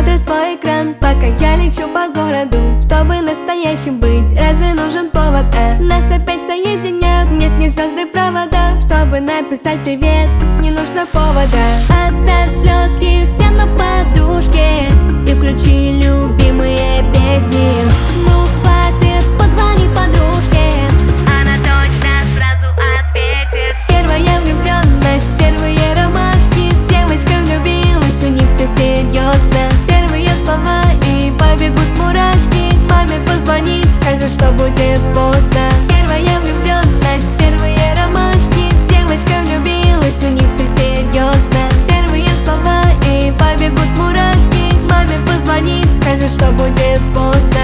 смотрит свой экран, пока я лечу по городу. Чтобы настоящим быть, разве нужен повод, Нас опять соединяют, нет ни звезды провода. Чтобы написать привет, не нужно повода. Оставь слезки все на подушке и включи любимые песни. Ну хватит, позвони подружке, она точно сразу ответит. Первая влюбленность, первые ромашки, девочка влюбилась, у них все серьезно. Первые слова и побегут мурашки, маме позвонить, скажет, что будет поздно. Первая влюбленность, первые ромашки, девочка влюбилась, у них все серьезно. Первые слова и побегут мурашки, маме позвонить, скажет, что будет поздно.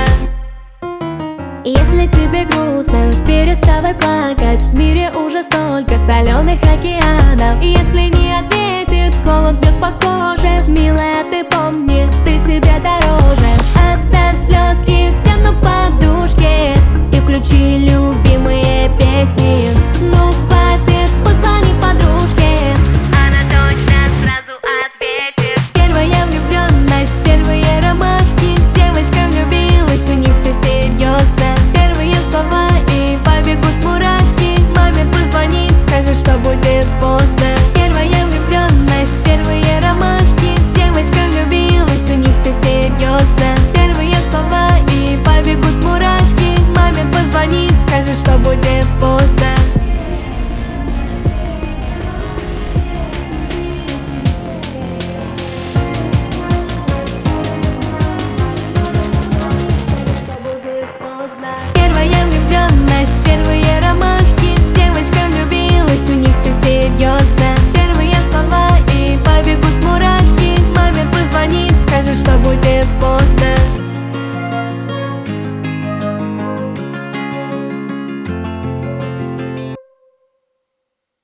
Если тебе грустно, переставай плакать. В мире уже столько соленых океанов. Если не ответит, холод бьет по коже, милая, ты помни, ты себе дороже. Оставь слезки